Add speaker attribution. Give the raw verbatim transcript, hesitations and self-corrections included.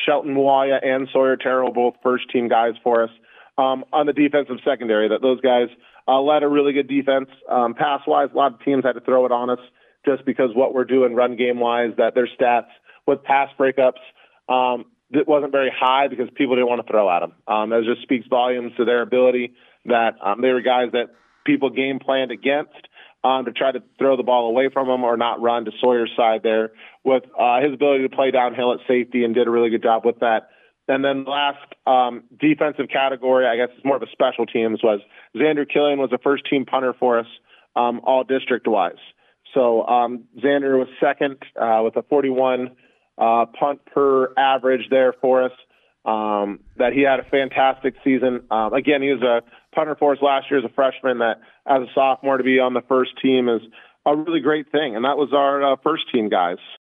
Speaker 1: Shelton Mwaya and Sawyer Terrell, both first-team guys for us. Um, on the defensive secondary, that those guys uh, led a really good defense. Um, pass-wise, a lot of teams had to throw it on us just because what we're doing run game-wise, that their stats with pass breakups, um, it wasn't very high because people didn't want to throw at them. Um, that just speaks volumes to their ability that um, they were guys that people game planned against um, to try to throw the ball away from them or not run to Sawyer's side there with uh, his ability to play downhill at safety, and did a really good job with that. And then the last um, defensive category, I guess it's more of a special teams, was Xander Killian was a first-team punter for us, um, all district-wise. So um, Xander was second uh, with a forty-one uh, punt per average there for us. Um, that he had a fantastic season. Um, again, he was a punter for us last year as a freshman. That as a sophomore to be on the first team is a really great thing. And that was our uh, first team guys.